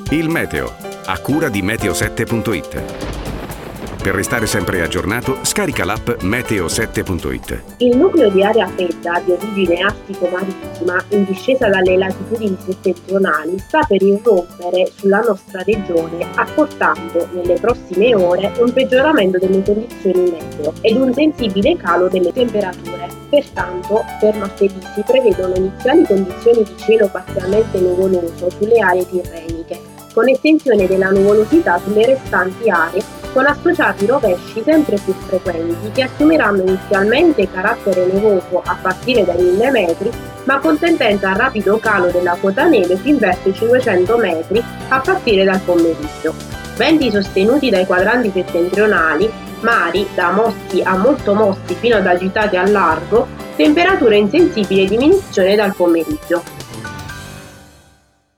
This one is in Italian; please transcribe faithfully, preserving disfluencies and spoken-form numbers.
Il meteo, a cura di meteo sette punto it. Per restare sempre aggiornato, scarica l'app meteo sette punto it. Il nucleo di area fredda di origine artico-marittima in discesa dalle latitudini settentrionali sta per irrompere sulla nostra regione, apportando nelle prossime ore un peggioramento delle condizioni meteo ed un sensibile calo delle temperature. Pertanto, per martedì si prevedono iniziali condizioni di cielo parzialmente nuvoloso sulle aree tirreniche, con estensione della nuvolosità sulle restanti aree, con associati rovesci sempre più frequenti che assumeranno inizialmente carattere nevoso a partire dai mille metri, ma con tendenza a rapido calo della quota neve fin verso i cinquecento metri a partire dal pomeriggio. Venti sostenuti dai quadranti settentrionali, mari da mossi a molto mossi fino ad agitati al largo, temperatura in sensibile diminuzione dal pomeriggio.